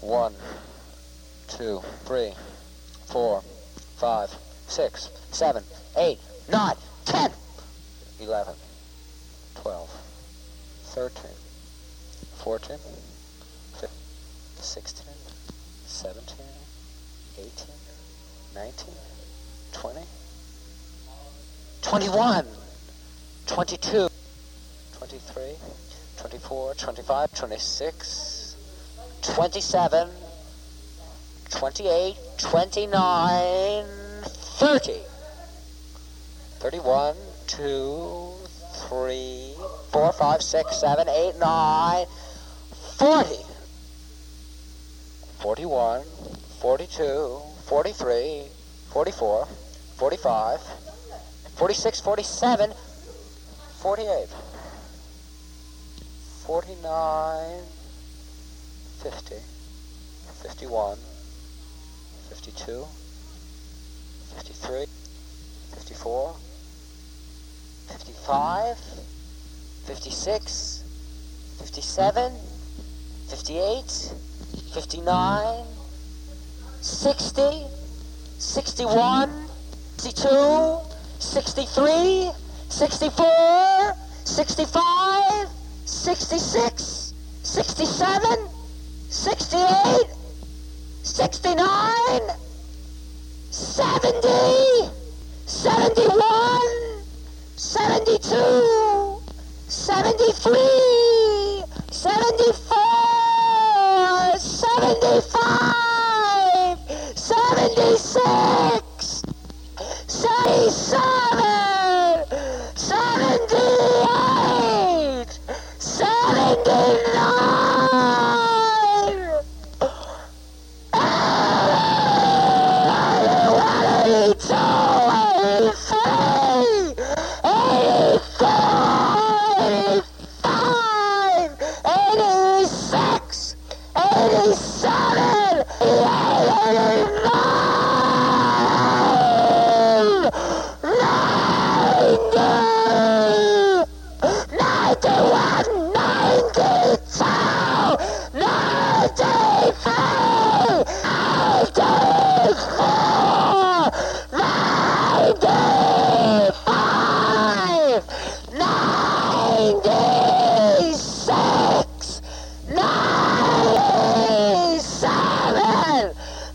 1, 2, 3, 4, 5, 6, 7, 8, 9, 10, 11, 12, 13, 14, 15, 16, 17, 18, 19, 20, 21, 22, 23, 24, 25, 26, 27, 28, 29, 30, 31, 2, 3, 4, 5, 6, 7, 8, 9, 40, 41, 42, 43, 44, 45, 46, 47, 48, 49, 50, 51, 52, 53, 54, 55, 56, 57, 58, 59, 60, 61, 62, 63, 64, 65, 66, 67, 68, 69, 70, 71, 72, 73, 74, 75, 76, 77, 78, 79, 82, 83, 84, 85, 86, 87, 89, 91, 92, 93, 94, 95, 96, 97,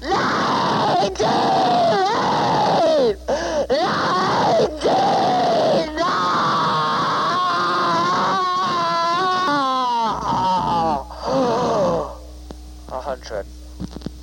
98, 99, 100.